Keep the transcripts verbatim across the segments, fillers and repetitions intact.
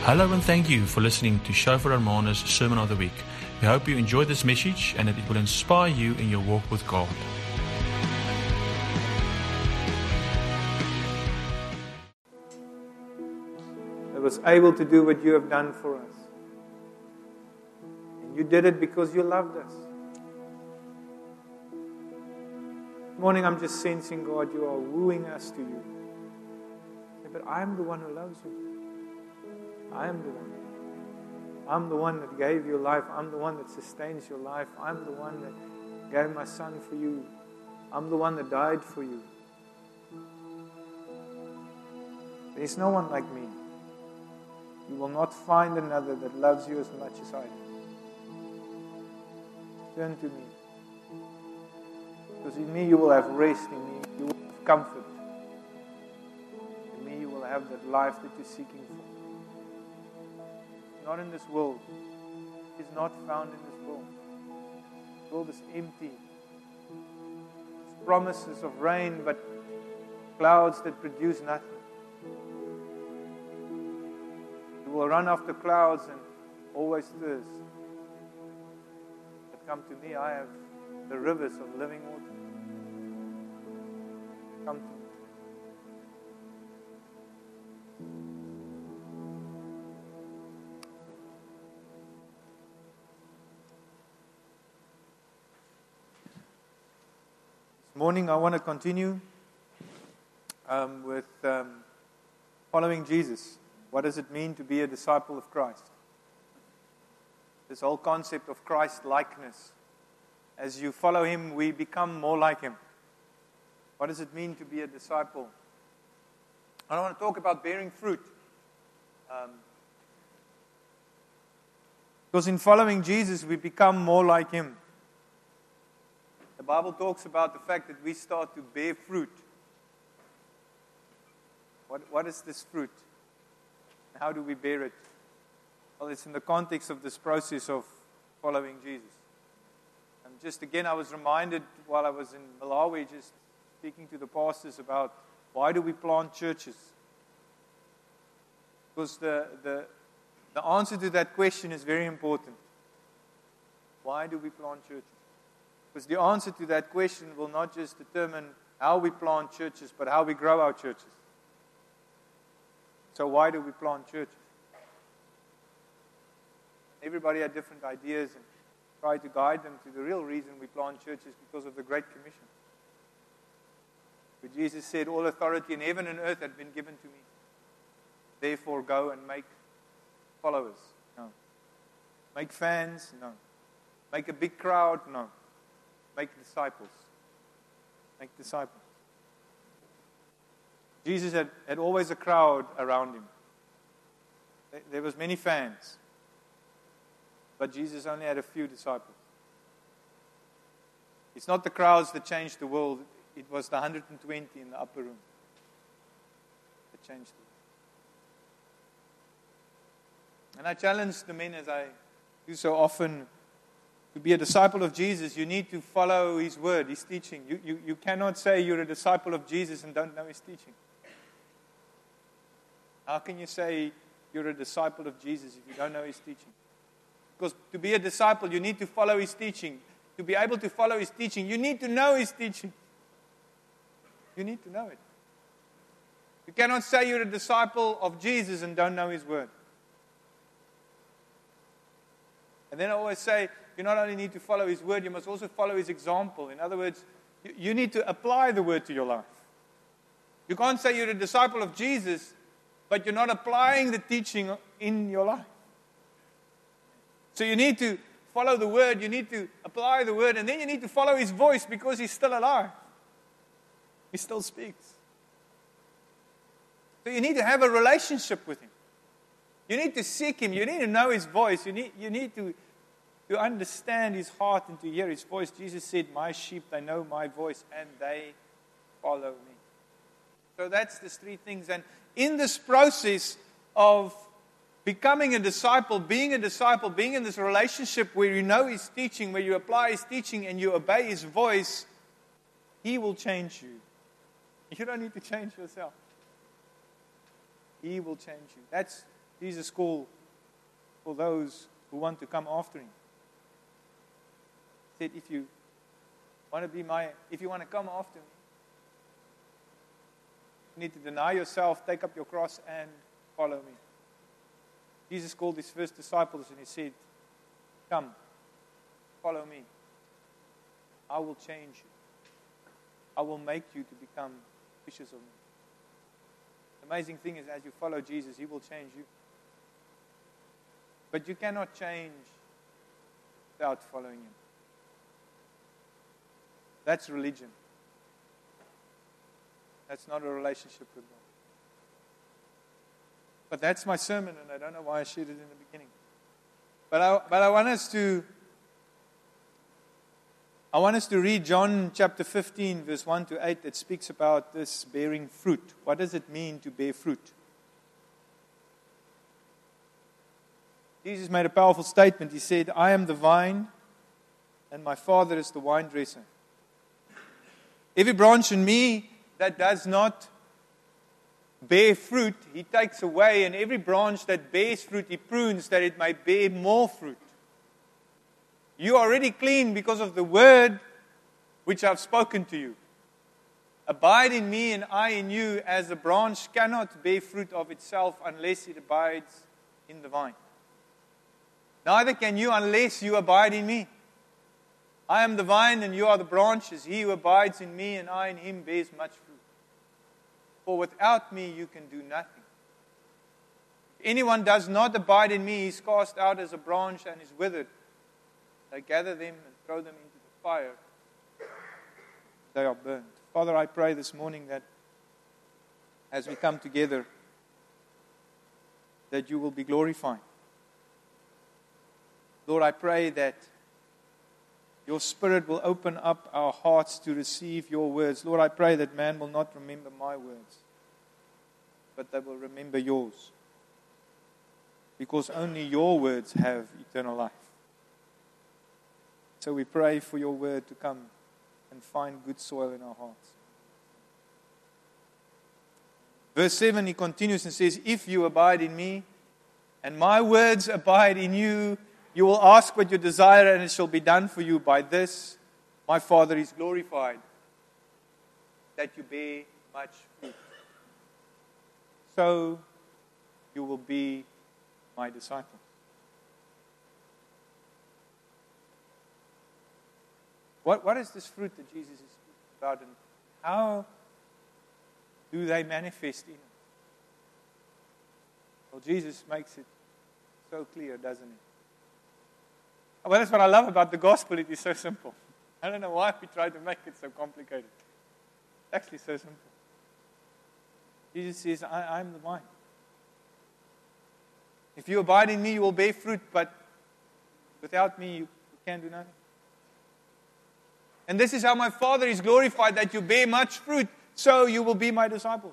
Hello and thank you for listening to Shofar Armana's Sermon of the Week. We hope you enjoyed this message and that it will inspire you in your walk with God. That was able to do what you have done for us. And you did it because you loved us. This morning I'm just sensing, God, you are wooing us to you. But I am the one who loves you. I am the one. I'm the one that gave you life. I'm the one that sustains your life. I'm the one that gave my son for you. I'm the one that died for you. There is no one like me. You will not find another that loves you as much as I do. Turn to me. Because in me you will have rest. In me you will have comfort. In me you will have that life that you're seeking for. Not in this world. It is not found in this world. This world is empty. It's promises of rain, but clouds that produce nothing. You will run after clouds and always thirst. But come to me, I have the rivers of living water. Come to me. Morning, I want to continue um, with um, following Jesus. What does it mean to be a disciple of Christ? This whole concept of Christ-likeness. As you follow Him, we become more like Him. What does it mean to be a disciple? I want to talk about bearing fruit. Um, because in following Jesus, we become more like Him. The Bible talks about the fact that we start to bear fruit. What, what is this fruit? How do we bear it? Well, it's in the context of this process of following Jesus. And just again, I was reminded while I was in Malawi, just speaking to the pastors about why do we plant churches? Because the, the, the answer to that question is very important. Why do we plant churches? Because the answer to that question will not just determine how we plant churches, but how we grow our churches. So why do we plant churches? Everybody had different ideas and try to guide them to the real reason we plant churches because of the Great Commission. Where Jesus said, all authority in heaven and earth had been given to me. Therefore go and make followers. No. Make fans? No. Make a big crowd? No. Make disciples. Make disciples. Jesus had, had always a crowd around Him. There was many fans. But Jesus only had a few disciples. It's not the crowds that changed the world. It was the one hundred twenty in the upper room that changed the world. And I challenge the men, as I do so often, to be a disciple of Jesus, you need to follow His word, His teaching. You, you, you cannot say you're a disciple of Jesus and don't know His teaching. How can you say you're a disciple of Jesus if you don't know His teaching? Because to be a disciple, you need to follow His teaching. To be able to follow His teaching, you need to know His teaching. You need to know it. You cannot say you're a disciple of Jesus and don't know His word. And then I always say, you not only need to follow His word, you must also follow His example. In other words, you, you need to apply the word to your life. You can't say you're a disciple of Jesus, but you're not applying the teaching in your life. So you need to follow the word, you need to apply the word, and then you need to follow His voice because He's still alive. He still speaks. So you need to have a relationship with Him. You need to seek Him. You need to know His voice. You need, you need to, to understand His heart and to hear His voice. Jesus said, my sheep, they know my voice and they follow me. So that's the three things. And in this process of becoming a disciple, being a disciple, being in this relationship where you know His teaching, where you apply His teaching and you obey His voice, He will change you. You don't need to change yourself. He will change you. That's Jesus called for those who want to come after him. He said, if you want to be my, if you want to come after me, you need to deny yourself, take up your cross, and follow me. Jesus called his first disciples and he said, come, follow me. I will change you. I will make you to become fishers of men. The amazing thing is, as you follow Jesus, he will change you. But you cannot change without following him. That's religion. That's not a relationship with God. But that's my sermon, and I don't know why I shared it in the beginning. But I, but I want us to I want us to read John chapter fifteen, verse one to eight, that speaks about this bearing fruit. What does it mean to bear fruit? Jesus made a powerful statement. He said, I am the vine, and my Father is the vine dresser. Every branch in me that does not bear fruit, he takes away, and every branch that bears fruit, he prunes that it may bear more fruit. You are already clean because of the word which I've spoken to you. Abide in me and I in you, as a branch cannot bear fruit of itself unless it abides in the vine. Neither can you unless you abide in me. I am the vine and you are the branches. He who abides in me and I in him bears much fruit. For without me you can do nothing. If anyone does not abide in me, he is cast out as a branch and is withered. They gather them and throw them into the fire. They are burned. Father, I pray this morning that as we come together, that you will be glorified. Lord, I pray that your Spirit will open up our hearts to receive your words. Lord, I pray that man will not remember my words, but they will remember yours. Because only your words have eternal life. So we pray for your word to come and find good soil in our hearts. Verse seven, he continues and says, if you abide in me, and my words abide in you, you will ask what you desire, and it shall be done for you. By this, my Father is glorified, that you bear much fruit. So you will be my disciples. What, what is this fruit that Jesus is speaking about, and how do they manifest in it? Well, Jesus makes it so clear, doesn't he? Well, that's what I love about the gospel. It is so simple. I don't know why we try to make it so complicated. It's actually so simple. Jesus says, I am the vine. If you abide in me, you will bear fruit, but without me, you, you can't do nothing. And this is how my Father is glorified, that you bear much fruit, so you will be my disciples.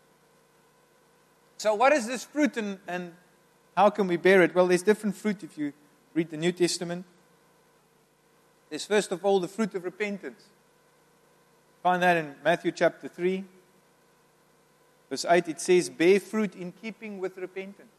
So what is this fruit, and, and how can we bear it? Well, there's different fruit if you read the New Testament. There's first of all the fruit of repentance. Find that in Matthew chapter three. Verse eight, it says, bear fruit in keeping with repentance.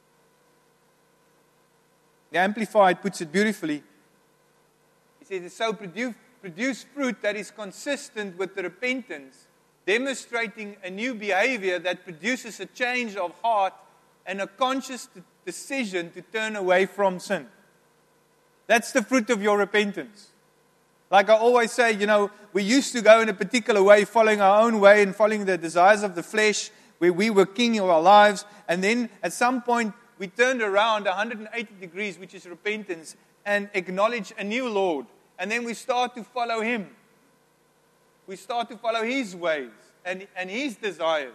The Amplified puts it beautifully. It says, so produce, produce fruit that is consistent with the repentance, demonstrating a new behavior that produces a change of heart and a conscious decision to turn away from sin. That's the fruit of your repentance. Like I always say, you know, we used to go in a particular way, following our own way and following the desires of the flesh, where we were king of our lives. And then at some point, we turned around one hundred eighty degrees, which is repentance, and acknowledge a new Lord. And then we start to follow Him. We start to follow His ways and, and His desires.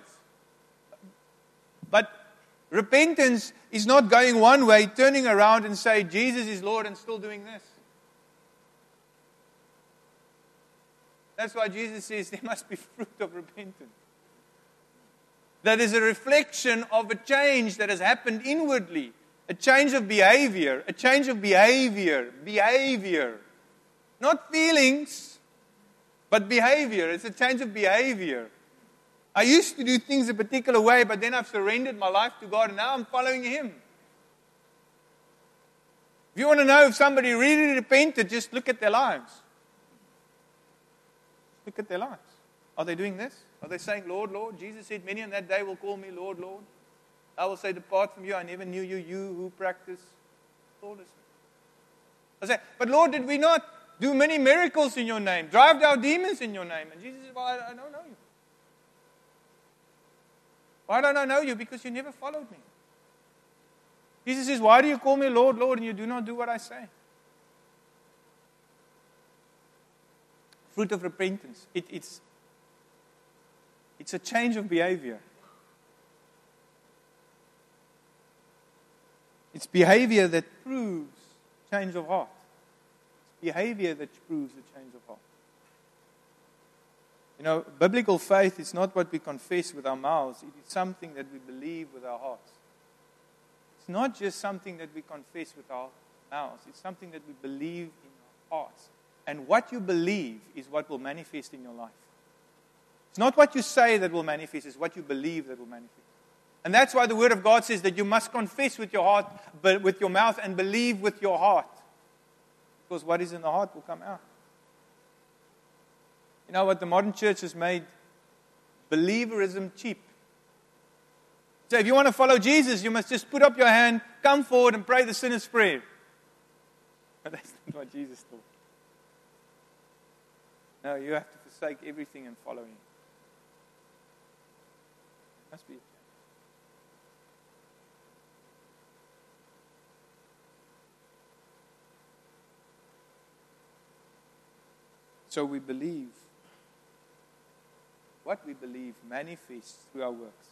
But repentance is not going one way, turning around and say, Jesus is Lord, and still doing this. That's why Jesus says there must be fruit of repentance. That is a reflection of a change that has happened inwardly. A change of behavior. A change of behavior. Behavior. Not feelings, but behavior. It's a change of behavior. I used to do things a particular way, but then I've surrendered my life to God, and now I'm following Him. If you want to know if somebody really repented, just look at their lives. Look at their lives. Are they doing this? Are they saying, Lord, Lord? Jesus said, many on that day will call me Lord, Lord. I will say, depart from you. I never knew you, you who practice lawlessness. I say, but Lord, did we not do many miracles in your name? Drive out demons in your name? And Jesus said, well, I, I don't know you. Why don't I know you? Because you never followed me. Jesus says, why do you call me Lord, Lord, and you do not do what I say? Fruit of repentance. It, it's, it's a change of behavior. It's behavior that proves change of heart. It's behavior that proves the change of heart. You know, biblical faith is not what we confess with our mouths. It is something that we believe with our hearts. It's not just something that we confess with our mouths. It's something that we believe in our hearts. And what you believe is what will manifest in your life. It's not what you say that will manifest. It's what you believe that will manifest. And that's why the Word of God says that you must confess with your heart, but with your mouth, and believe with your heart. Because what is in the heart will come out. You know what? The modern church has made believerism cheap. So if you want to follow Jesus, you must just put up your hand, come forward and pray the sinner's prayer. But that's not what Jesus taught. No, you have to forsake everything and follow Him. It must be a change. So we believe. What we believe manifests through our works.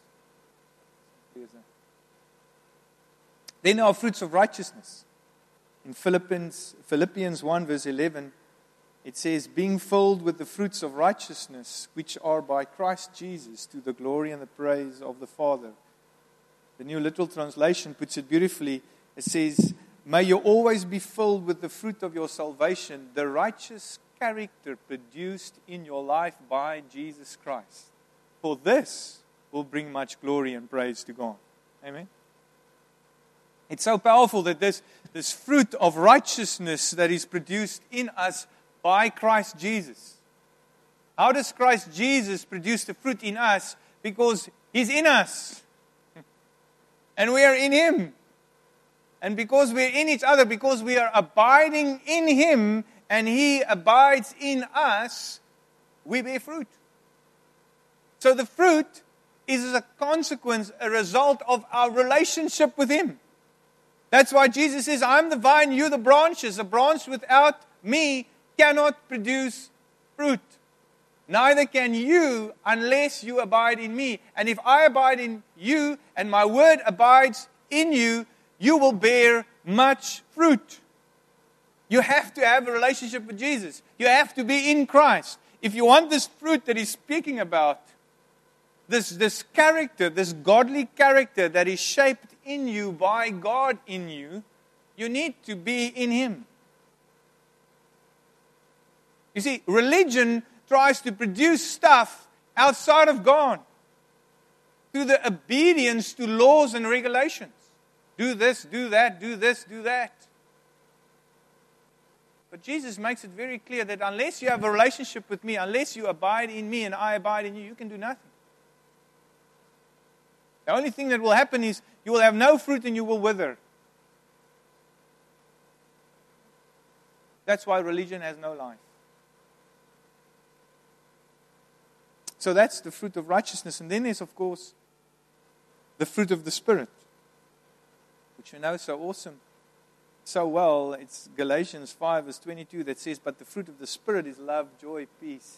Then there are fruits of righteousness. In Philippians, Philippians one verse eleven, it says, being filled with the fruits of righteousness, which are by Christ Jesus, to the glory and the praise of the Father. The New Literal Translation puts it beautifully. It says, may you always be filled with the fruit of your salvation, the righteous character produced in your life by Jesus Christ. For this will bring much glory and praise to God. Amen. It's so powerful that this, this fruit of righteousness that is produced in us by Christ Jesus. How does Christ Jesus produce the fruit in us? Because He's in us. And we are in Him. And because we are in each other, because we are abiding in Him, and He abides in us, we bear fruit. So the fruit is a consequence, a result of our relationship with Him. That's why Jesus says, I'm the vine, you the branches. A branch without me cannot produce fruit. Neither can you unless you abide in me. And if I abide in you and my word abides in you, you will bear much fruit. You have to have a relationship with Jesus. You have to be in Christ. If you want this fruit that He's speaking about, this, this character, this godly character that is shaped in you by God in you, you need to be in Him. You see, religion tries to produce stuff outside of God through the obedience to laws and regulations. Do this, do that, do this, do that. But Jesus makes it very clear that unless you have a relationship with me, unless you abide in me and I abide in you, you can do nothing. The only thing that will happen is you will have no fruit and you will wither. That's why religion has no life. So that's the fruit of righteousness. And then there's, of course, the fruit of the Spirit, which you know so awesome, so well. It's Galatians five verse twenty-two that says, but the fruit of the Spirit is love, joy, peace,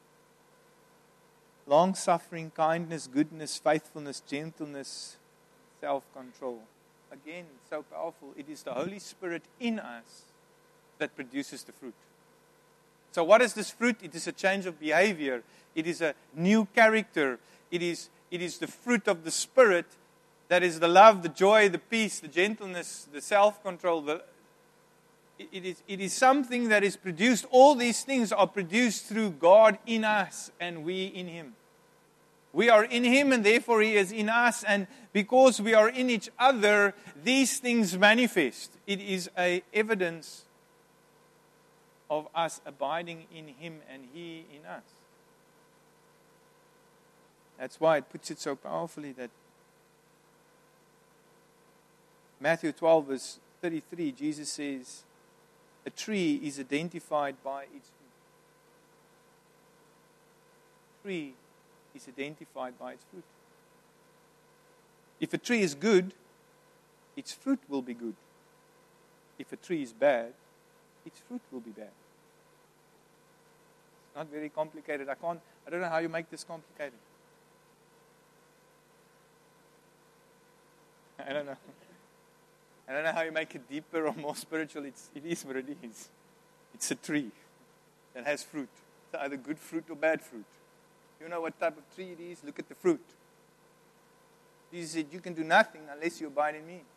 long-suffering, kindness, goodness, faithfulness, gentleness, self-control. Again, so powerful. It is the Holy Spirit in us that produces the fruit. So what is this fruit? It is a change of behavior. It is a new character. It is, it is the fruit of the Spirit that is the love, the joy, the peace, the gentleness, the self-control. The, it, is, it is something that is produced. All these things are produced through God in us and we in Him. We are in Him and therefore He is in us. And because we are in each other, these things manifest. It is an evidence of us abiding in Him and He in us. That's why it puts it so powerfully that Matthew twelve verse thirty-three, Jesus says, a tree is identified by its fruit. A tree is identified by its fruit. If a tree is good, its fruit will be good. If a tree is bad, its fruit will be bad. It's not very complicated. I can't, I don't know how you make this complicated. I don't know. I don't know how you make it deeper or more spiritual. It's, it is what it is. It's a tree that has fruit. It's either good fruit or bad fruit. You know what type of tree it is? Look at the fruit. Jesus said, you can do nothing unless you abide in me.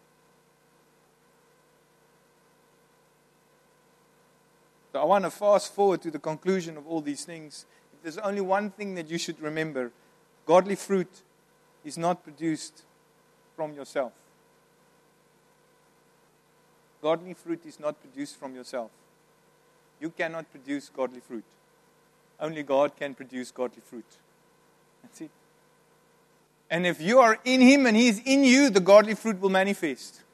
So I want to fast forward to the conclusion of all these things. If there's only one thing that you should remember, godly fruit is not produced from yourself. Godly fruit is not produced from yourself. You cannot produce godly fruit. Only God can produce godly fruit. That's it. And if you are in Him and He is in you, the godly fruit will manifest.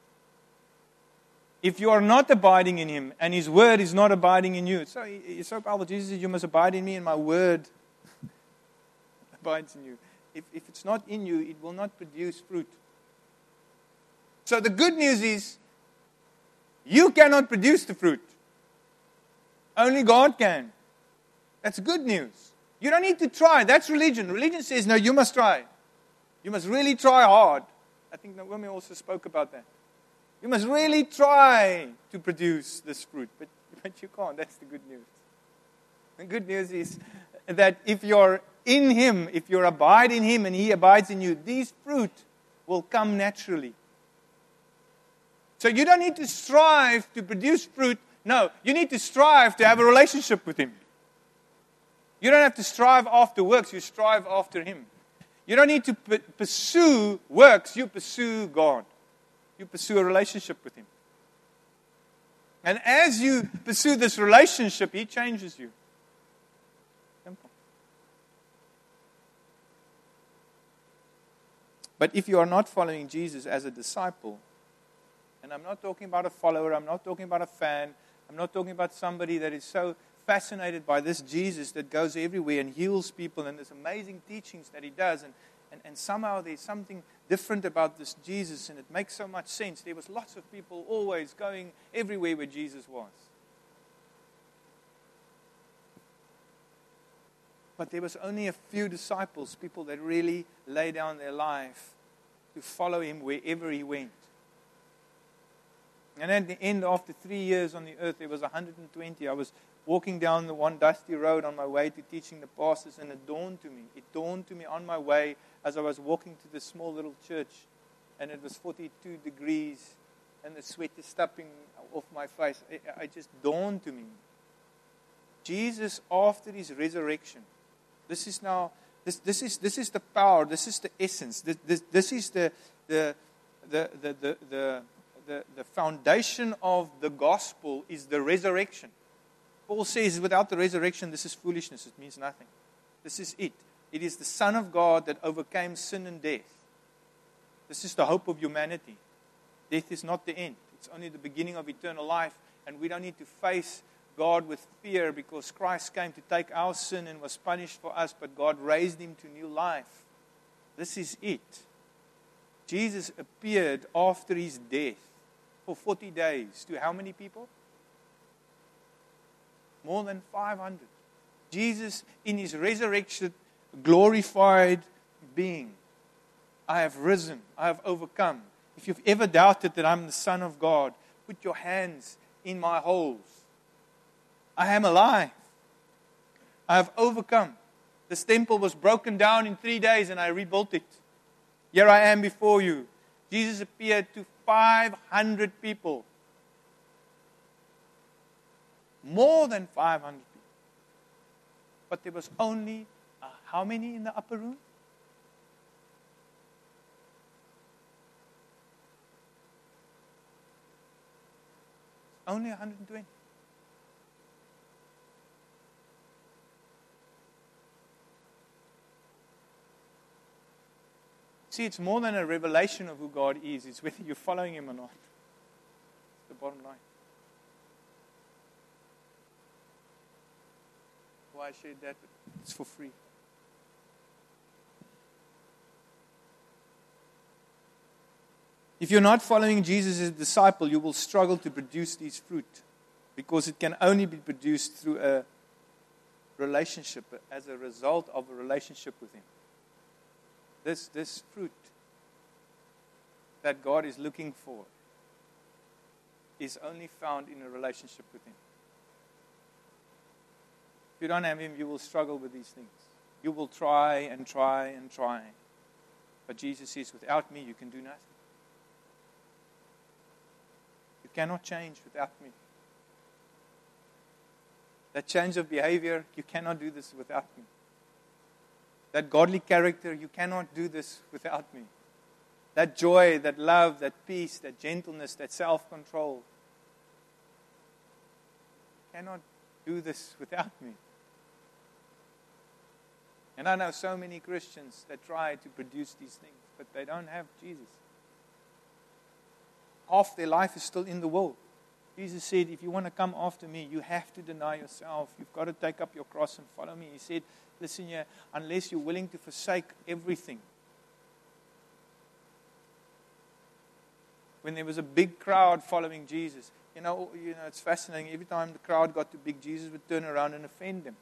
If you are not abiding in Him and His word is not abiding in you, so it's so powerful. Jesus said, you must abide in me and my word abides in you. If, if it's not in you, it will not produce fruit. So the good news is, you cannot produce the fruit. Only God can. That's good news. You don't need to try. That's religion. Religion says, no, you must try. You must really try hard. I think Naomi also spoke about that. You must really try to produce this fruit. But, but you can't. That's the good news. The good news is that if you're in Him, if you abide in Him and He abides in you, these fruit will come naturally. So you don't need to strive to produce fruit. No, you need to strive to have a relationship with Him. You don't have to strive after works. You strive after Him. You don't need to p- pursue works. You pursue God. You pursue a relationship with Him. And as you pursue this relationship, He changes you. Simple. But if you are not following Jesus as a disciple, and I'm not talking about a follower, I'm not talking about a fan, I'm not talking about somebody that is so fascinated by this Jesus that goes everywhere and heals people, and there's amazing teachings that He does, and, and, and somehow there's something different about this Jesus, and it makes so much sense. There was lots of people always going everywhere where Jesus was. But there was only a few disciples, people that really lay down their life to follow Him wherever He went. And at the end, after three years on the earth, there was one hundred twenty. I was walking down the one dusty road on my way to teaching the pastors, and it dawned to me. It dawned to me on my way as I was walking to this small little church, and it was forty-two degrees, and the sweat is stopping off my face. It, it just dawned to me. Jesus, after His resurrection, this is now, this, this is this is the power, this is the essence, this, this, this is the the the the the, the The, the foundation of the gospel is the resurrection. Paul says, without the resurrection, this is foolishness. It means nothing. This is it. It is the Son of God that overcame sin and death. This is the hope of humanity. Death is not the end. It's only the beginning of eternal life. And we don't need to face God with fear because Christ came to take our sin and was punished for us, but God raised Him to new life. This is it. Jesus appeared after His death for forty days to how many people? More than five hundred. Jesus, in His resurrection, glorified being. I have risen. I have overcome. If you've ever doubted that I'm the Son of God, put your hands in my holes. I am alive. I have overcome. This temple was broken down in three days and I rebuilt it. Here I am before you. Jesus appeared to five hundred people. More than five hundred people. But there was only, uh, how many in the upper room? Only one hundred twenty. See, it's more than a revelation of who God is. It's whether you're following Him or not. It's the bottom line. Why I shared that? It's for free. If you're not following Jesus as a disciple, you will struggle to produce these fruit, because it can only be produced through a relationship, as a result of a relationship with Him. This, this fruit that God is looking for is only found in a relationship with Him. If you don't have Him, you will struggle with these things. You will try and try and try. But Jesus says, without me, you can do nothing. You cannot change without me. That change of behavior, you cannot do this without me. That godly character, you cannot do this without me. That joy, that love, that peace, that gentleness, that self-control, you cannot do this without me. And I know so many Christians that try to produce these things, but they don't have Jesus. Half their life is still in the world. Jesus said, if you want to come after me, you have to deny yourself. You've got to take up your cross and follow me. He said, listen here, unless you're willing to forsake everything. When there was a big crowd following Jesus, you know, you know, it's fascinating. Every time the crowd got too big, Jesus would turn around and offend them.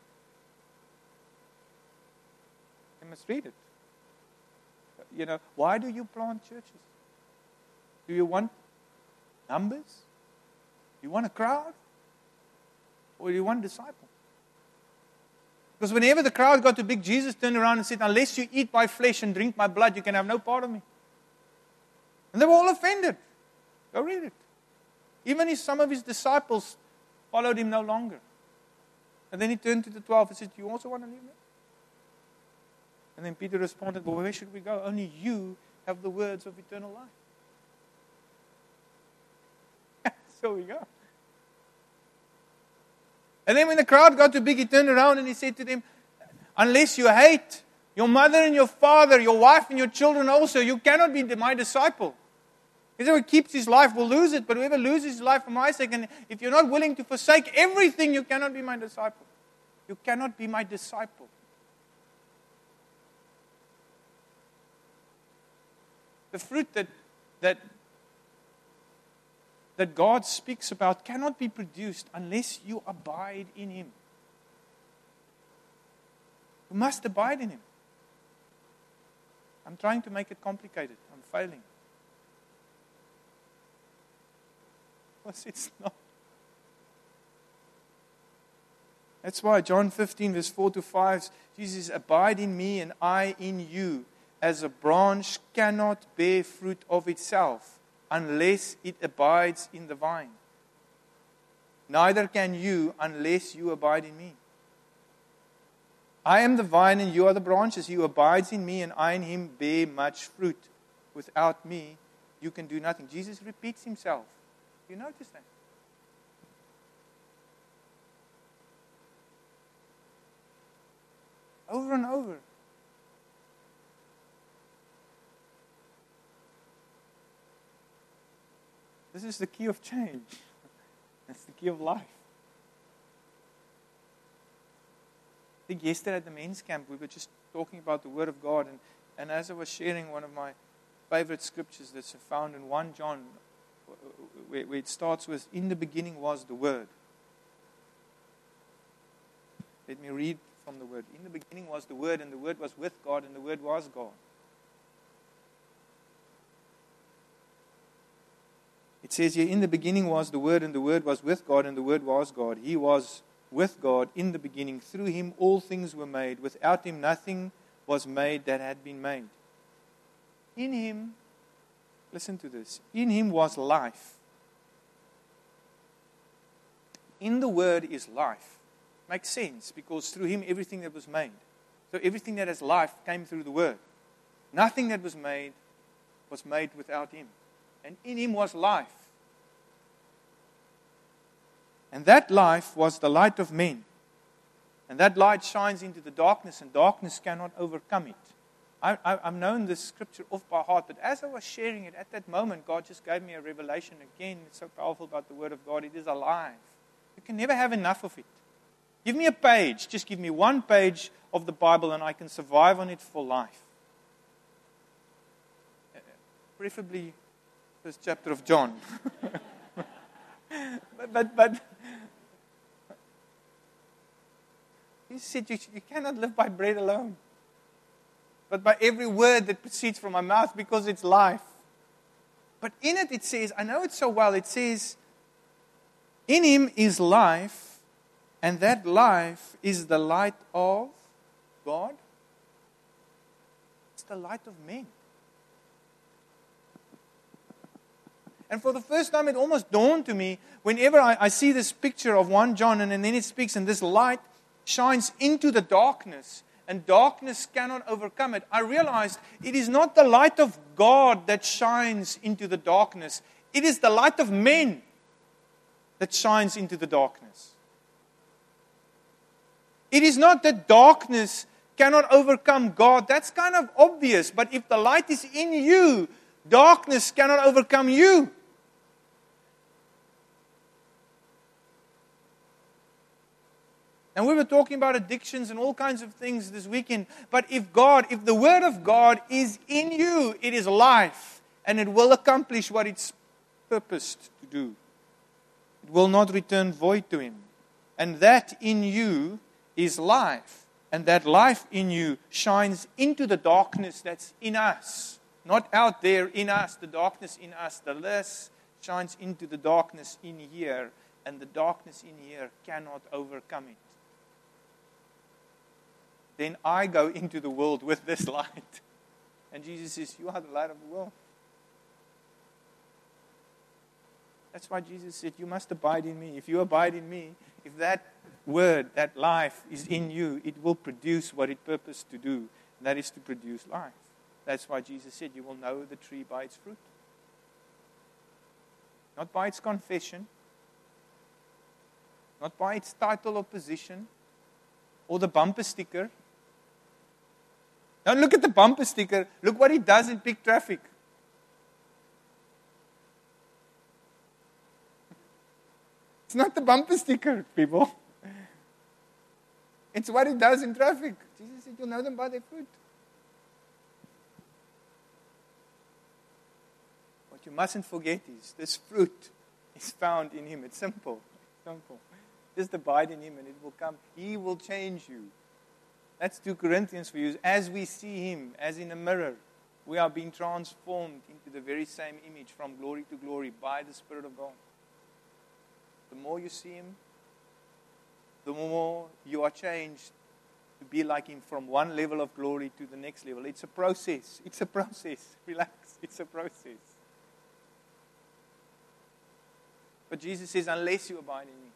You must read it. You know, why do you plant churches? Do you want numbers? Do you want a crowd? Or do you want disciples? Because whenever the crowd got too big, Jesus turned around and said, unless you eat my flesh and drink my blood, you can have no part of me. And they were all offended. Go read it. Even his, some of his disciples followed him no longer. And then he turned to the twelve and said, do you also want to leave me? And then Peter responded, well, where should we go? Only you have the words of eternal life. So we go. And then when the crowd got too big, he turned around and he said to them, unless you hate your mother and your father, your wife and your children also, you cannot be my disciple. Whoever keeps his life will lose it, but whoever loses his life for my sake, and if you're not willing to forsake everything, you cannot be my disciple. You cannot be my disciple. The fruit that that that God speaks about cannot be produced unless you abide in Him. You must abide in Him. I'm trying to make it complicated. I'm failing. Because it's not. That's why John fifteen, verse four to five, Jesus says, abide in me and I in you, as a branch cannot bear fruit of itself unless it abides in the vine. Neither can you unless you abide in me. I am the vine and you are the branches. He who abides in me and I in him bear much fruit. Without me, you can do nothing. Jesus repeats himself. You notice that? Over and over. This is the key of change. That's the key of life. I think yesterday at the men's camp, we were just talking about the Word of God. And, and as I was sharing one of my favorite scriptures that's found in First John, where, where it starts with, in the beginning was the Word. Let me read from the Word. In the beginning was the Word, and the Word was with God, and the Word was God. It says here, in the beginning was the Word, and the Word was with God, and the Word was God. He was with God in the beginning. Through Him all things were made. Without Him nothing was made that had been made. In Him, listen to this, in Him was life. In the Word is life. Makes sense, because through Him everything that was made. So everything that has life came through the Word. Nothing that was made was made without Him. And in Him was life. And that life was the light of men. And that light shines into the darkness, and darkness cannot overcome it. I, I, I've known this scripture off by heart, but as I was sharing it at that moment, God just gave me a revelation again. It's so powerful about the Word of God. It is alive. You can never have enough of it. Give me a page. Just give me one page of the Bible, and I can survive on it for life. Preferably first chapter of John. but, but, but He said, you, you cannot live by bread alone, but by every word that proceeds from my mouth, because it's life. But in it, it says, I know it so well, it says, in Him is life, and that life is the light of God. It's the light of men. And for the first time, it almost dawned to me, whenever I, I see this picture of First John, and, and then it speaks, and this light shines into the darkness, and darkness cannot overcome it. I realized it is not the light of God that shines into the darkness. It is the light of men that shines into the darkness. It is not that darkness cannot overcome God. That's kind of obvious. But if the light is in you, darkness cannot overcome you. And we were talking about addictions and all kinds of things this weekend. But if God, if the Word of God is in you, it is life. And it will accomplish what it's purposed to do. It will not return void to Him. And that in you is life. And that life in you shines into the darkness that's in us. Not out there, in us. The darkness in us. The less shines into the darkness in here. And the darkness in here cannot overcome it. Then I go into the world with this light. And Jesus says, you are the light of the world. That's why Jesus said, you must abide in me. If you abide in me, if that word, that life is in you, it will produce what it purposed to do. And that is to produce life. That's why Jesus said, you will know the tree by its fruit. Not by its confession. Not by its title or position. Or the bumper sticker. Don't look at the bumper sticker. Look what it does in peak traffic. It's not the bumper sticker, people. It's what it does in traffic. Jesus said, you'll know them by their fruit. What you mustn't forget is, this fruit is found in Him. It's simple. Simple. Just abide in Him and it will come. He will change you. That's two Corinthians for you. As we see Him, as in a mirror, we are being transformed into the very same image from glory to glory by the Spirit of God. The more you see Him, the more you are changed to be like Him from one level of glory to the next level. It's a process. It's a process. Relax. It's a process. But Jesus says, unless you abide in me.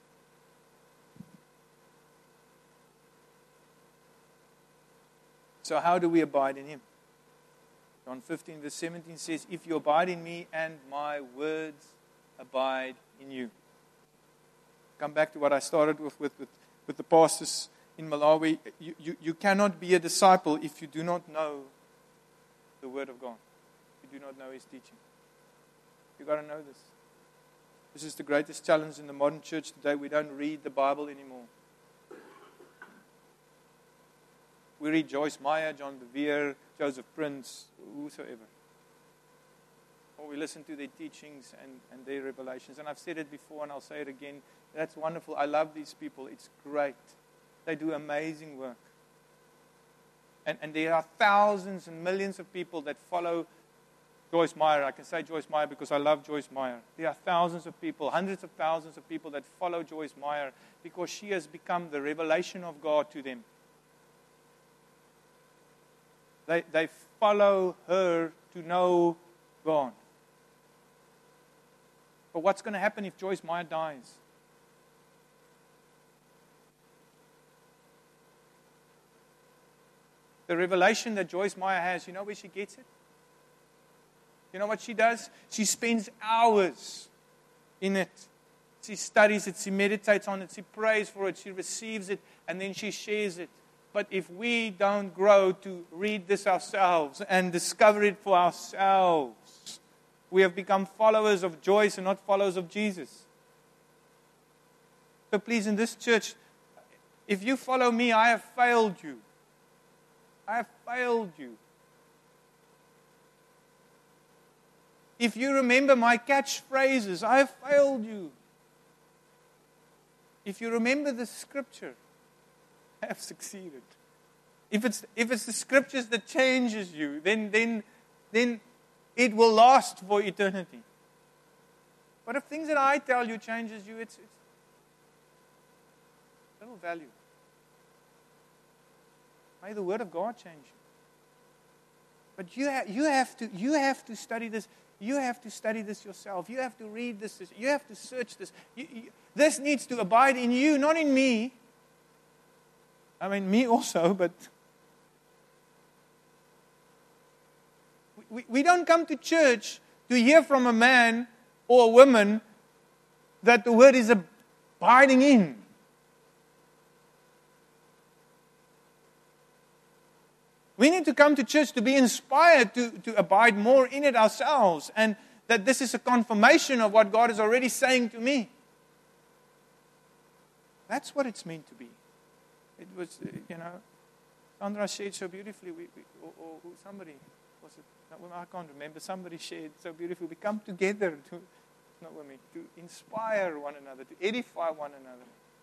So how do we abide in Him? John fifteen verse seventeen says, if you abide in me and my words abide in you. Come back to what I started with with, with, with the pastors in Malawi. You, you, you cannot be a disciple if you do not know the Word of God. If you do not know His teaching. You've got to know this. This is the greatest challenge in the modern church today. We don't read the Bible anymore. We read Joyce Meyer, John Bevere, Joseph Prince, whosoever. Or we listen to their teachings and, and their revelations. And I've said it before and I'll say it again. That's wonderful. I love these people. It's great. They do amazing work. And, and there are thousands and millions of people that follow Joyce Meyer. I can say Joyce Meyer because I love Joyce Meyer. There are thousands of people, hundreds of thousands of people that follow Joyce Meyer because she has become the revelation of God to them. They, they follow her to know God. But what's going to happen if Joyce Meyer dies? The revelation that Joyce Meyer has, you know where she gets it? You know what she does? She spends hours in it. She studies it, she meditates on it, she prays for it, she receives it, and then she shares it. But if we don't grow to read this ourselves and discover it for ourselves, we have become followers of Joyce and not followers of Jesus. So please, in this church, if you follow me, I have failed you. I have failed you. If you remember my catchphrases, I have failed you. If you remember the scripture, I have succeeded. If it's if it's the scriptures that changes you, then then then it will last for eternity. But if things that I tell you changes you, it's, it's little value. May the Word of God change you. But you ha- you have to you have to study this. You have to study this yourself. You have to read this. You have to search this. You, you, this needs to abide in you, not in me. I mean, me also, but we, we don't come to church to hear from a man or a woman that the Word is abiding in. We need to come to church to be inspired to, to abide more in it ourselves, and that this is a confirmation of what God is already saying to me. That's what it's meant to be. It was, you know, Sandra shared so beautifully, we, we, or, or somebody, was it, no, I can't remember, somebody shared so beautifully. We come together to, not with me, to inspire one another, to edify one another.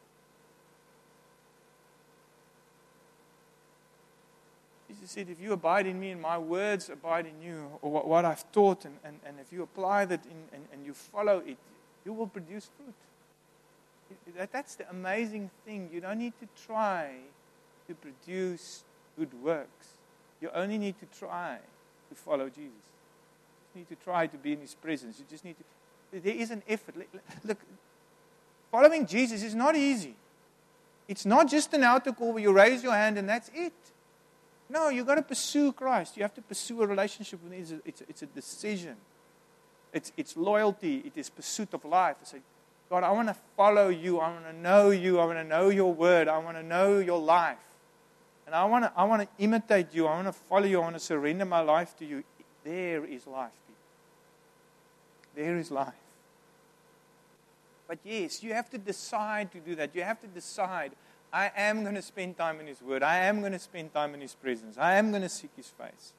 Jesus said, if you abide in me and my words abide in you, or what, what I've taught, and, and, and if you apply that in, and, and you follow it, you will produce fruit. That, that's the amazing thing. You don't need to try to produce good works. You only need to try to follow Jesus. You need to try to be in His presence. You just need to. There is an effort. Look, following Jesus is not easy. It's not just an altar call where you raise your hand and that's it. No, you've got to pursue Christ. You have to pursue a relationship with Him. It's a, it's a, it's a decision. It's, it's loyalty. It is pursuit of life. It's like, God, I want to follow you. I want to know you. I want to know your word. I want to know your life. And I want to, I want to imitate you. I want to follow you. I want to surrender my life to you. There is life, people. There is life. But yes, you have to decide to do that. You have to decide, I am going to spend time in His Word. I am going to spend time in His presence. I am going to seek His face.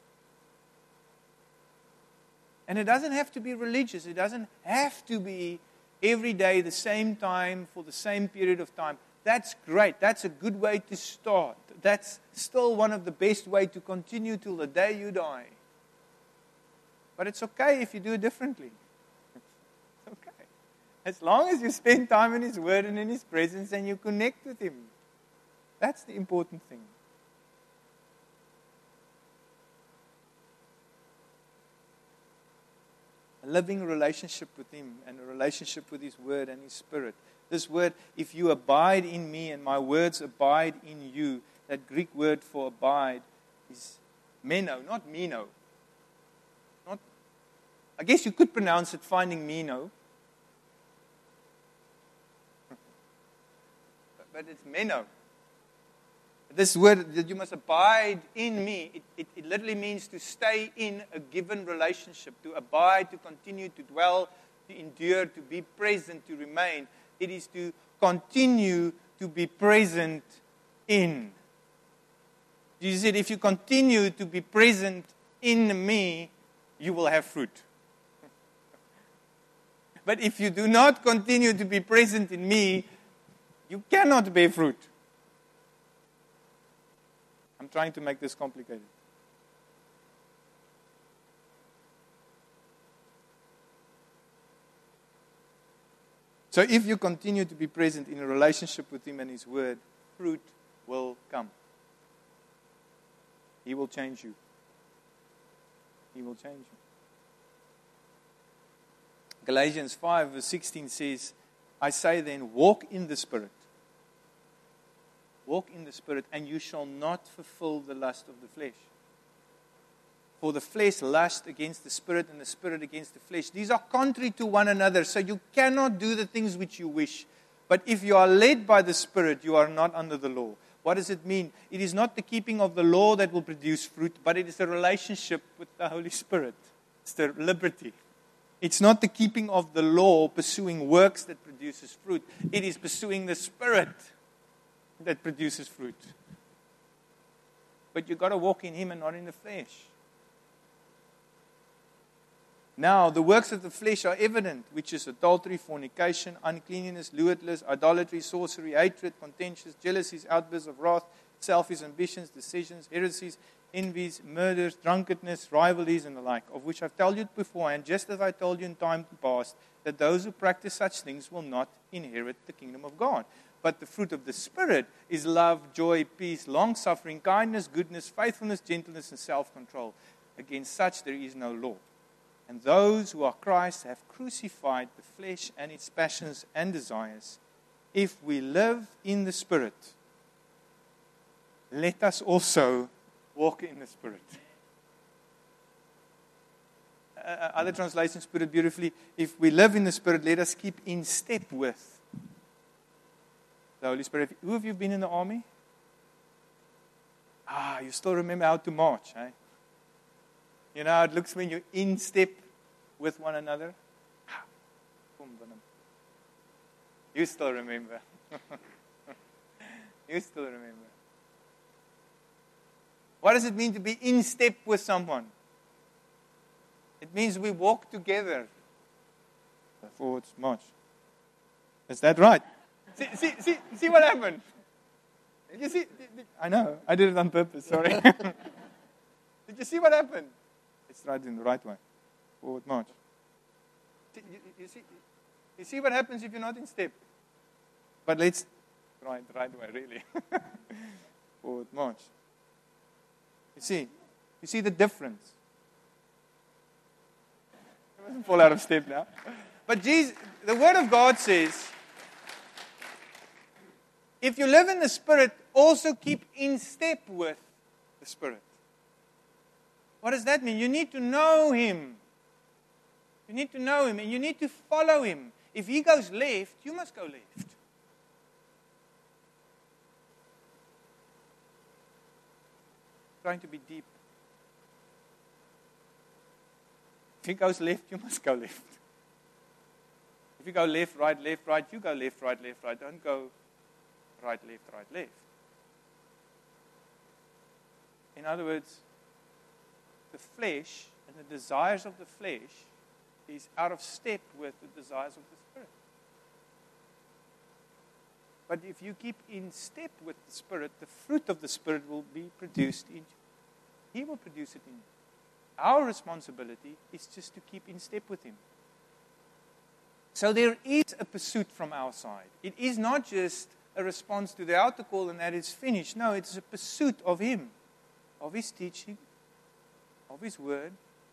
And it doesn't have to be religious. It doesn't have to be every day the same time for the same period of time. That's great. That's a good way to start. That's still one of the best ways to continue till the day you die. But it's okay if you do it differently. It's okay. As long as you spend time in His Word and in His presence and you connect with Him. That's the important thing. A living relationship with Him and a relationship with His Word and His Spirit. This word, if you abide in me and my words abide in you, that Greek word for abide is meno, not meno. Not, I guess you could pronounce it finding meno. But it's meno. This word that you must abide in me, it, it, it literally means to stay in a given relationship, to abide, to continue, to dwell, to endure, to be present, to remain. It is to continue to be present in. Jesus said, if you continue to be present in me, you will have fruit. But if you do not continue to be present in me, you cannot bear fruit. I'm trying to make this complicated. So if you continue to be present in a relationship with Him and His Word, fruit will come. He will change you. He will change you. Galatians five verse sixteen says, I say then, walk in the Spirit. Walk in the Spirit, and you shall not fulfill the lust of the flesh. For the flesh lusts against the spirit, and the spirit against the flesh. These are contrary to one another, so you cannot do the things which you wish. But if you are led by the Spirit, you are not under the law. What does it mean? It is not the keeping of the law that will produce fruit, but it is the relationship with the Holy Spirit. It's the liberty. It's not the keeping of the law, pursuing works that produces fruit. It is pursuing the Spirit that produces fruit. But you've got to walk in Him and not in the flesh. Now, the works of the flesh are evident, which is adultery, fornication, uncleanness, lewdness, idolatry, sorcery, hatred, contentions, jealousies, outbursts of wrath, selfish ambitions, decisions, heresies, envies, murders, drunkenness, rivalries, and the like, of which I've told you beforehand, just as I told you in time past, that those who practice such things will not inherit the kingdom of God. But the fruit of the Spirit is love, joy, peace, long-suffering, kindness, goodness, faithfulness, gentleness, and self-control. Against such there is no law. And those who are Christ have crucified the flesh and its passions and desires. If we live in the Spirit, let us also walk in the Spirit. Uh, other translations put it beautifully. If we live in the Spirit, let us keep in step with the Holy Spirit. Who have you been in the army? Ah, you still remember how to march, eh? You know how it looks when you're in step with one another? You still remember. You still remember. What does it mean to be in step with someone? It means we walk together. Forwards, march. Is that right? See, see, see, see what happened? Did you see? I know. I did it on purpose. Sorry. Did you see what happened? It's right in the right way. Forward march. You, you, see, you see what happens if you're not in step? But let's try it the right way, really. Forward march. You see? You see the difference? I mustn't fall out of step now. But Jesus, the Word of God says, if you live in the Spirit, also keep in step with the Spirit. What does that mean? You need to know Him. You need to know Him and you need to follow Him. If He goes left, you must go left. Trying to be deep. If He goes left, you must go left. If you go left, right, left, right, you go left, right, left, right. Don't go right, left, right, left. In other words, the flesh and the desires of the flesh is out of step with the desires of the Spirit. But if you keep in step with the Spirit, the fruit of the Spirit will be produced in you. He will produce it in you. Our responsibility is just to keep in step with Him. So there is a pursuit from our side. It is not just a response to the altar call and that it's finished. No, it's a pursuit of Him, of His teaching, of His Word,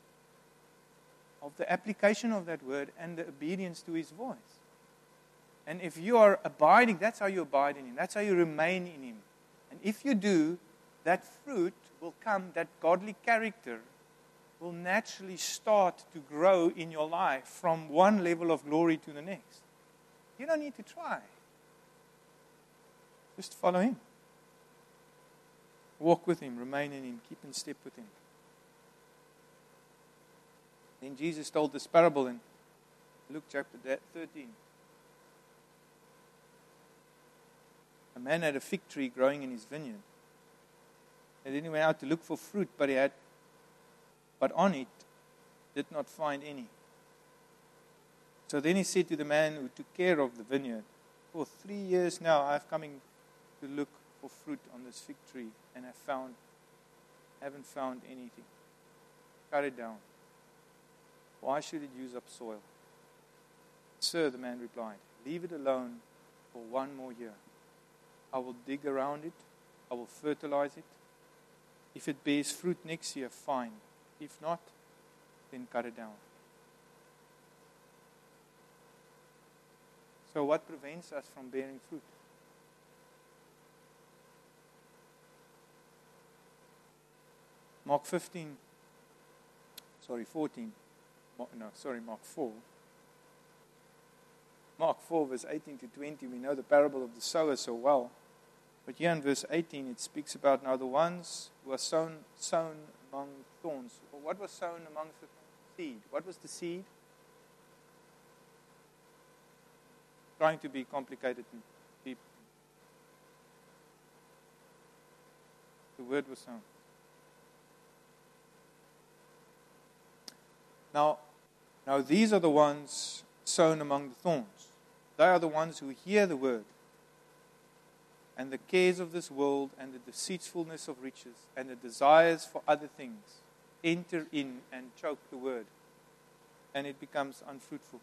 of the application of that Word and the obedience to His voice. And if you are abiding, that's how you abide in Him. That's how you remain in Him. And if you do, that fruit will come, that godly character will naturally start to grow in your life from one level of glory to the next. You don't need to try. Just follow Him. Walk with Him, remain in Him, keep in step with Him. Then Jesus told this parable in Luke chapter thirteen. A man had a fig tree growing in his vineyard. And then he went out to look for fruit, but he had, but on it did not find any. So then he said to the man who took care of the vineyard, for three years now I've coming to look for fruit on this fig tree, and I found, haven't found anything. Cut it down. Why should it use up soil? Sir, the man replied, leave it alone for one more year. I will dig around it. I will fertilize it. If it bears fruit next year, fine. If not, then cut it down. So what prevents us from bearing fruit? Mark fifteen, sorry, fourteen. No, sorry, Mark four. Mark four, verse eighteen to twenty, we know the parable of the sower so well. But here in verse eighteen, it speaks about now the ones who are sown, sown among thorns. Well, what was sown amongst the seed? What was the seed? Trying to be complicated and deep. The word was sown. Now, now these are the ones sown among the thorns. They are the ones who hear the word, and the cares of this world and the deceitfulness of riches and the desires for other things enter in and choke the word, and it becomes unfruitful.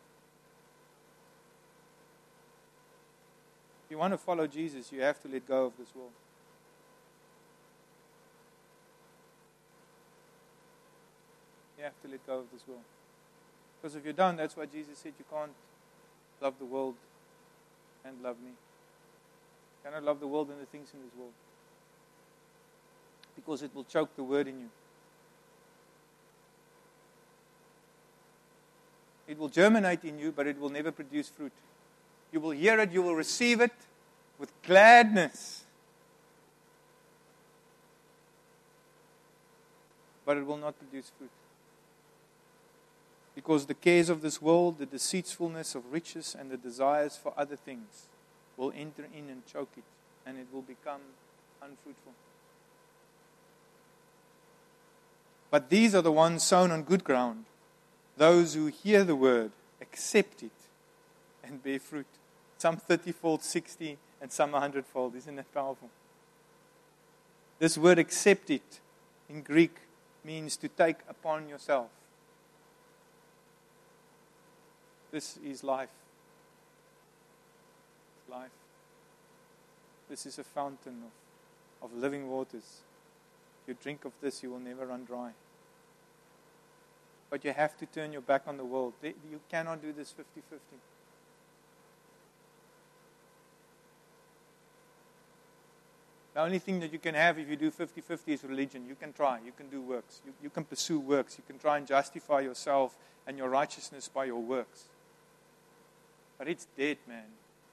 If you want to follow Jesus, you have to let go of this world. You have to let go of this world. Because if you don't, that's why Jesus said you can't love the world and love me. You cannot love the world and the things in this world. Because it will choke the word in you. It will germinate in you, but it will never produce fruit. You will hear it, you will receive it with gladness. But it will not produce fruit. Because the cares of this world, the deceitfulness of riches, and the desires for other things will enter in and choke it, and it will become unfruitful. But these are the ones sown on good ground, those who hear the word, accept it, and bear fruit. Some thirty-fold, sixty, and some one hundred-fold. Isn't that powerful? This word accept it in Greek means to take upon yourself. This is life. Life. This is a fountain of, of living waters. If you drink of this, you will never run dry. But you have to turn your back on the world. You cannot do this fifty-fifty. The only thing that you can have if you do fifty-fifty is religion. You can try. You can do works. You, you can pursue works. You can try and justify yourself and your righteousness by your works. But it's dead, man.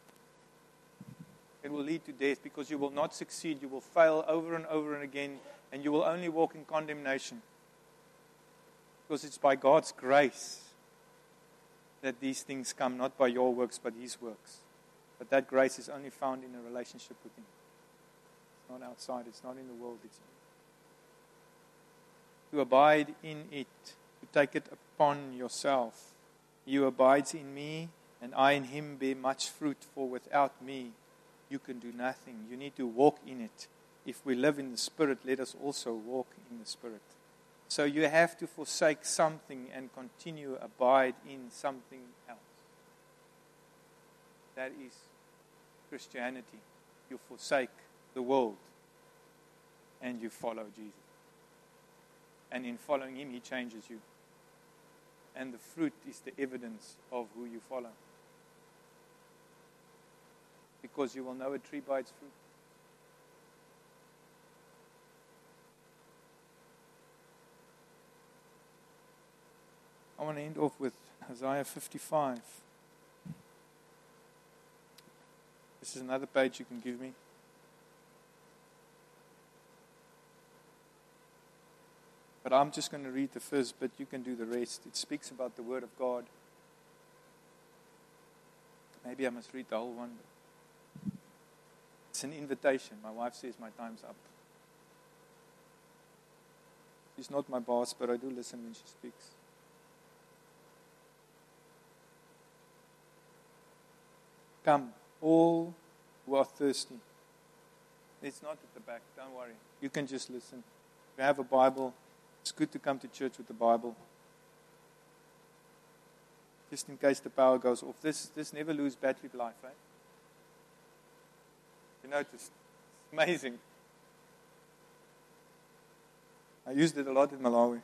It will lead to death because you will not succeed. You will fail over and over and again, and you will only walk in condemnation. Because it's by God's grace that these things come, not by your works, but His works. But that grace is only found in a relationship with Him. It's not outside. It's not in the world. It's in you. To abide in it, to take it upon yourself. He who abides in me, and I in him bear much fruit, for without me you can do nothing. You need to walk in it. If we live in the Spirit, let us also walk in the Spirit. So you have to forsake something and continue abide in something else. That is Christianity. You forsake the world and you follow Jesus. And in following Him, He changes you. And the fruit is the evidence of who you follow. Because you will know a tree by its fruit. I want to end off with Isaiah fifty-five. This is another page you can give me. But I'm just going to read the first bit. You can do the rest. It speaks about the Word of God. Maybe I must read the whole one. It's an invitation. My wife says my time's up. She's not my boss, but I do listen when she speaks. Come, all who are thirsty. It's not at the back. Don't worry. You can just listen. If you have a Bible, it's good to come to church with the Bible. Just in case the power goes off. This this never lose battery life, right? You notice? It's amazing. I used it a lot in Malawi.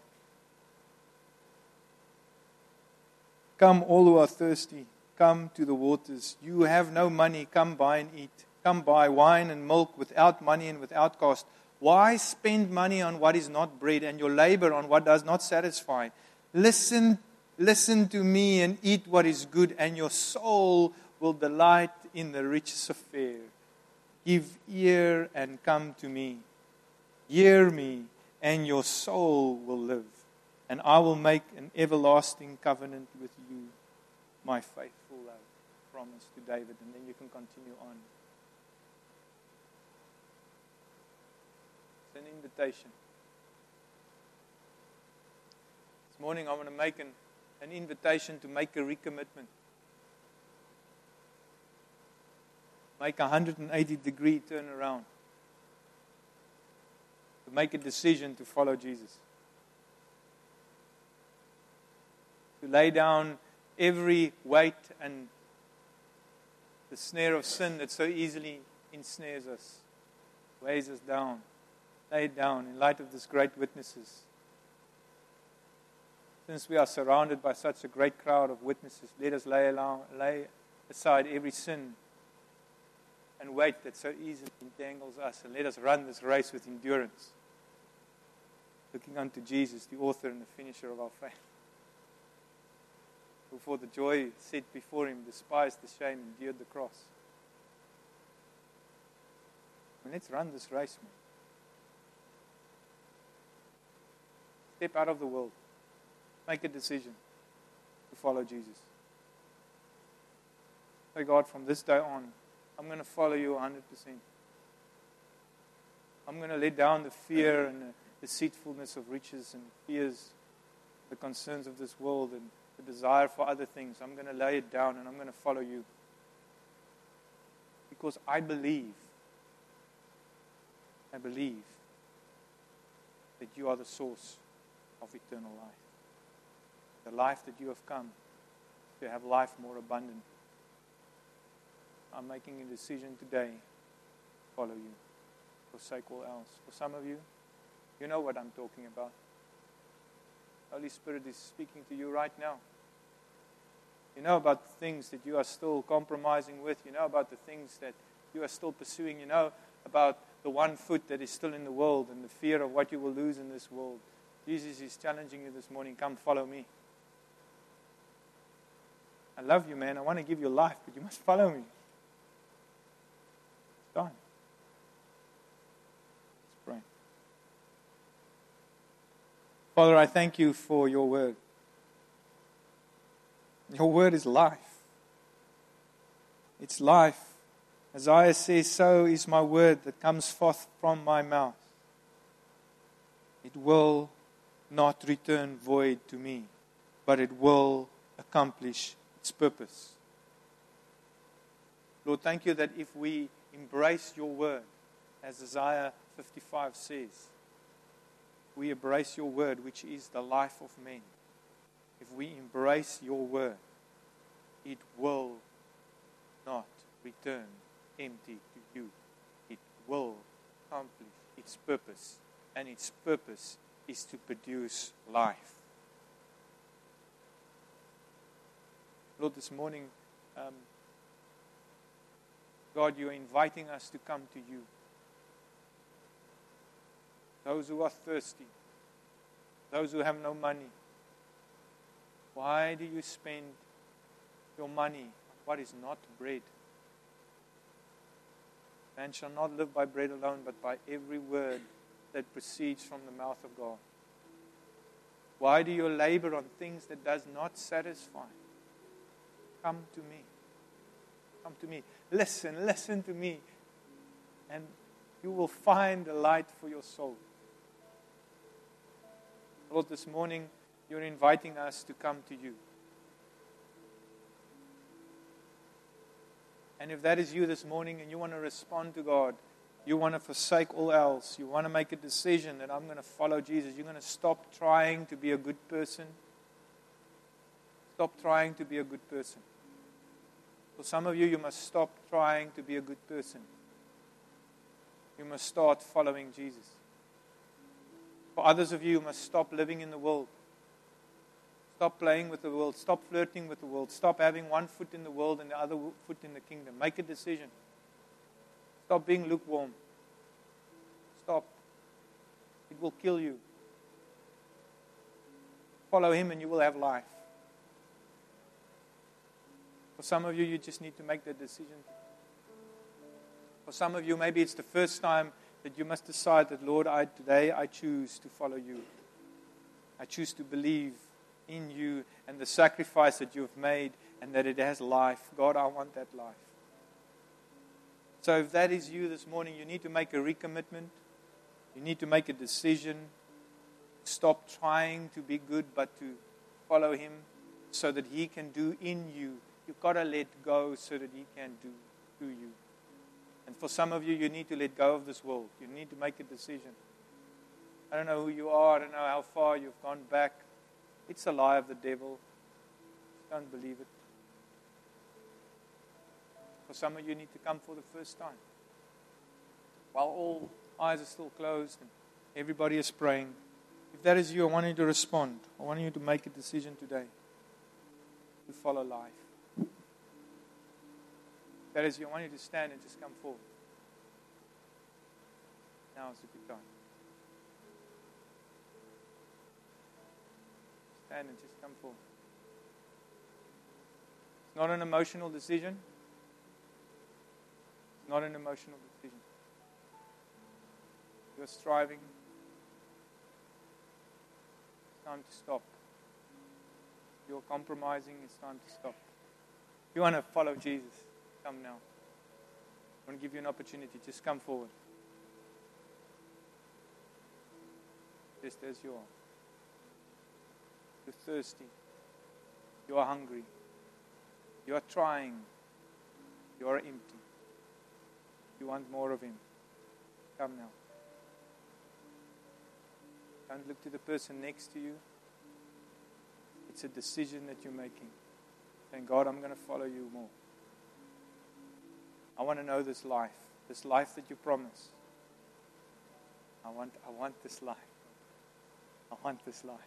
Come, all who are thirsty, come to the waters. You who have no money, come buy and eat. Come buy wine and milk without money and without cost. Why spend money on what is not bread and your labor on what does not satisfy? Listen, listen to me and eat what is good, and your soul will delight in the riches of fare. Give ear and come to me. Hear me, and your soul will live. And I will make an everlasting covenant with you, my faithful love. Promise to David, and then you can continue on. It's an invitation. This morning I want to make an, an invitation to make a recommitment. Make a one hundred eighty degree turnaround. To make a decision to follow Jesus. To lay down every weight and the snare of sin that so easily ensnares us, weighs us down. Lay it down in light of this great witnesses. Since we are surrounded by such a great crowd of witnesses, let us lay, along, lay aside every sin and weight that so easily entangles us, and let us run this race with endurance, looking unto Jesus, the author and the finisher of our faith, who for the joy set before him despised the shame, endured the cross. And let's run this race, man. Step out of the world. Make a decision to follow Jesus. Say, God, from this day on, I'm going to follow you one hundred percent. I'm going to let down the fear and the deceitfulness of riches and fears, the concerns of this world and the desire for other things. I'm going to lay it down and I'm going to follow you. Because I believe, I believe that you are the source of eternal life. The life that you have come to have life more abundant. I'm making a decision today to follow you. Forsake all else. For some of you, you know what I'm talking about. Holy Spirit is speaking to you right now. You know about the things that you are still compromising with. You know about the things that you are still pursuing. You know about the one foot that is still in the world and the fear of what you will lose in this world. Jesus is challenging you this morning. Come follow me. I love you, man. I want to give you life, but you must follow me. It's done. Let's pray. Father, I thank you for your word. Your word is life. It's life. Isaiah says, so is my word that comes forth from my mouth. It will not return void to me, but it will accomplish its purpose. Lord, thank you that if we embrace your word, as Isaiah fifty-five says, we embrace your word, which is the life of men. If we embrace your word, it will not return empty to you. It will accomplish its purpose, and its purpose is to produce life. Lord, this morning, um, God, you are inviting us to come to you. Those who are thirsty, those who have no money. Why do you spend your money on what is not bread? Man shall not live by bread alone, but by every word that proceeds from the mouth of God. Why do you labor on things that does not satisfy? Come to me. Come to me. Listen, listen to me. And you will find a light for your soul. Lord, this morning, you're inviting us to come to you. And if that is you this morning and you want to respond to God, you want to forsake all else, you want to make a decision that I'm going to follow Jesus, you're going to stop trying to be a good person. Stop trying to be a good person. For some of you, you must stop trying to be a good person. You must start following Jesus. For others of you, you must stop living in the world. Stop playing with the world. Stop flirting with the world. Stop having one foot in the world and the other foot in the kingdom. Make a decision. Stop being lukewarm. Stop It will kill you. Follow Him and you will have life. For some of you, you just need to make that decision. For some of you, maybe it's the first time that you must decide that, Lord, I, today I choose to follow you. I choose to believe in you and the sacrifice that you've made and that it has life. God, I want that life. So if that is you this morning, you need to make a recommitment. You need to make a decision. Stop trying to be good, but to follow Him so that He can do in you. You've got to let go so that He can do through you. And for some of you, you need to let go of this world. You need to make a decision. I don't know who you are. I don't know how far you've gone back. It's a lie of the devil. Don't believe it. For some of you, you need to come for the first time. While all eyes are still closed and everybody is praying. If that is you, I want you to respond. I want you to make a decision today to follow life. If that is you, I want you to stand and just come forward. Now is a good time. Stand and just come forward. It's not an emotional decision. It's not an emotional decision. You're striving. It's time to stop. You're compromising. It's time to stop. If you want to follow Jesus, come now. I want to give you an opportunity. Just come forward. Just as you are. You're thirsty. You are hungry. You are trying. You are empty. You want more of Him. Come now. Don't look to the person next to you. It's a decision that you're making. Saying, God, I'm going to follow you more. I want to know this life. This life that you promise. I want, I want this life. I want this life.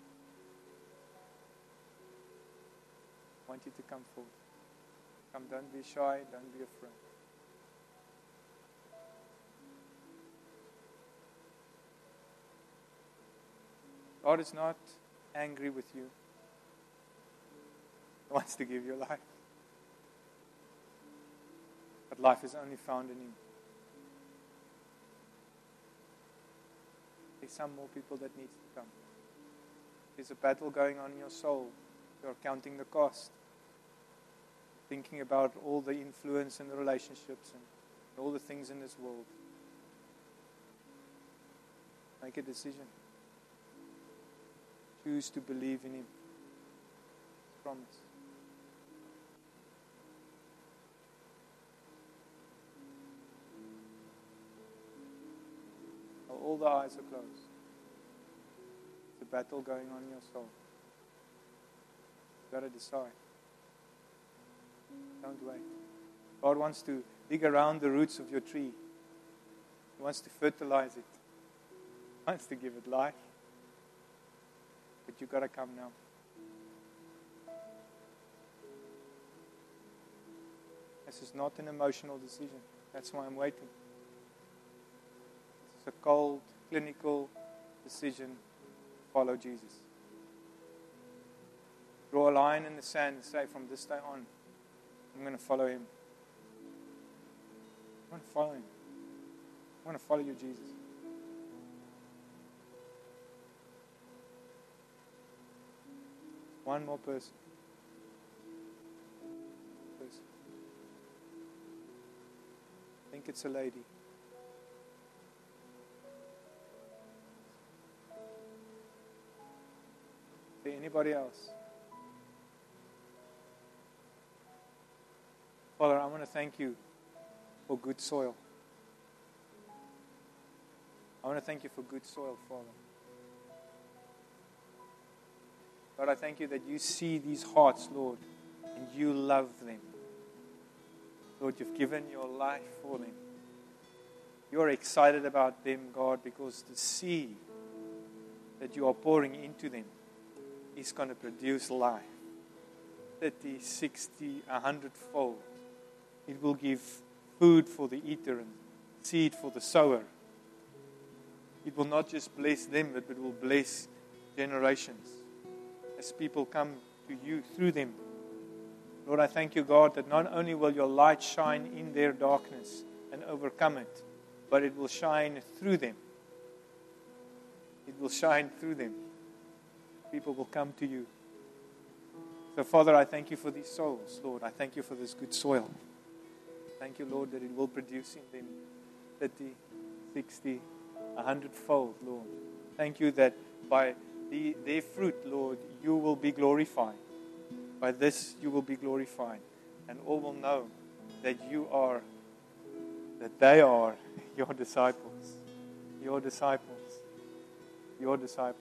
I want you to come forward. Come, don't be shy. Don't be afraid. God is not angry with you. He wants to give you life. But life is only found in Him. There's some more people that needs to come. There's a battle going on in your soul. You're counting the cost. Thinking about all the influence and the relationships and all the things in this world. Make a decision. Choose to believe in Him. Promise. While all the eyes are closed. There's a battle going on in your soul. You've got to decide. Don't wait. God wants to dig around the roots of your tree. He wants to fertilize it. He wants to give it life. But you've got to come now. This is not an emotional decision. That's why I'm waiting. This is a cold, clinical decision to follow Jesus. Draw a line in the sand and say, from this day on, I'm going to follow Him. I want to follow Him. I want to follow you, Jesus. One more person. person. I think it's a lady. Is there anybody else? Father, I want to thank you for good soil. I want to thank you for good soil, Father. God, I thank you that you see these hearts, Lord, and you love them. Lord, you've given your life for them. You're excited about them, God, because the seed that you are pouring into them is going to produce life. thirty, sixty, a hundredfold. It will give food for the eater and seed for the sower. it will not just bless them, but it will bless generations as people come to you through them. Lord, I thank you, God, that not only will your light shine in their darkness and overcome it, but it will shine through them. It will shine through them. People will come to you. So, Father, I thank you for these souls, Lord. I thank you for this good soil. Thank you, Lord, that it will produce in them thirty, sixty, a hundredfold, Lord. Thank you that by the, their fruit, Lord, you will be glorified. By this you will be glorified. And all will know that you are, that they are your disciples. Your disciples. Your disciples.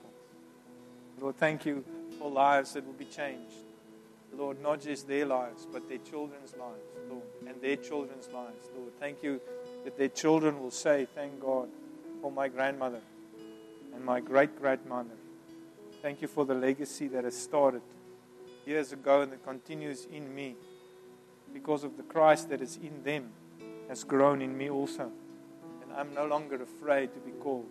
Lord, thank you for lives that will be changed. Lord, not just their lives, but their children's lives, Lord, and their children's lives, Lord. Thank you that their children will say, thank God for my grandmother and my great-grandmother. Thank you for the legacy that has started years ago and that continues in me because of the Christ that is in them has grown in me also. And I'm no longer afraid to be called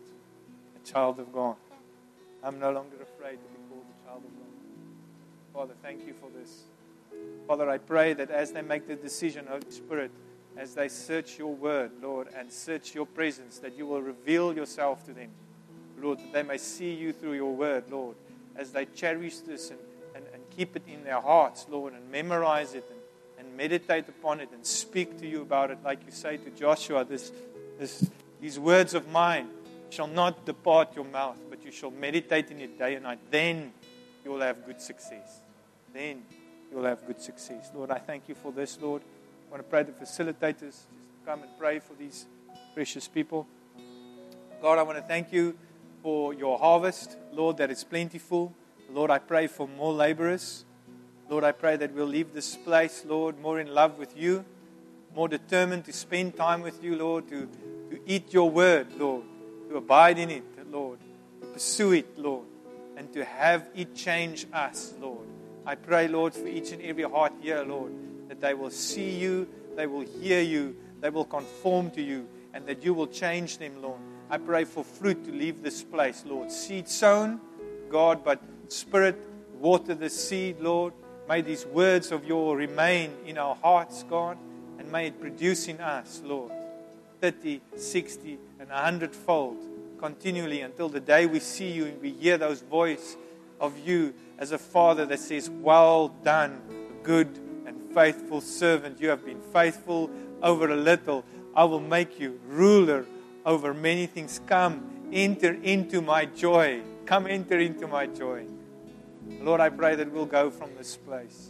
a child of God. I'm no longer afraid to be called a child of God. Father, thank you for this. Father, I pray that as they make the decision, Holy Spirit, as they search your word, Lord, and search your presence, that you will reveal yourself to them. Lord, that they may see you through your word, Lord, as they cherish this and, and, and keep it in their hearts, Lord, and memorize it and, and meditate upon it and speak to you about it, like you say to Joshua, this, this, these words of mine shall not depart your mouth, but you shall meditate in it day and night. Then you will have good success. Then you will have good success. Lord, I thank you for this, Lord. I want to pray the facilitators just come and pray for these precious people. God, I want to thank you for your harvest, Lord, that it's plentiful. Lord, I pray for more laborers. Lord, I pray that we'll leave this place, Lord, more in love with you, more determined to spend time with you, Lord, to, to eat your word, Lord, to abide in it, Lord, to pursue it, Lord, and to have it change us, Lord. I pray, Lord, for each and every heart here, Lord, that they will see you, they will hear you, they will conform to you, and that you will change them, Lord. I pray for fruit to leave this place, Lord. Seed sown, God, but Spirit, water the seed, Lord. May these words of yours remain in our hearts, God, and may it produce in us, Lord, thirty, sixty, and a hundredfold continually until the day we see you and we hear those voices of you as a Father that says, well done, good and faithful servant. You have been faithful over a little. I will make you ruler over many things. Come, enter into my joy. Come, enter into my joy. Lord, I pray that we'll go from this place.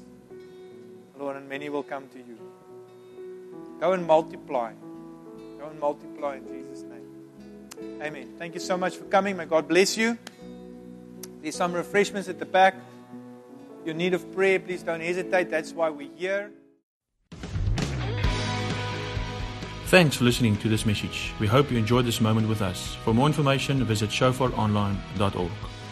Lord, and many will come to you. Go and multiply. Go and multiply in Jesus' name. Amen. Thank you so much for coming. May God bless you. There's some refreshments at the back. If you're in need of prayer, please don't hesitate. That's why we're here. Thanks for listening to this message. We hope you enjoyed this moment with us. For more information, visit shofar online dot org.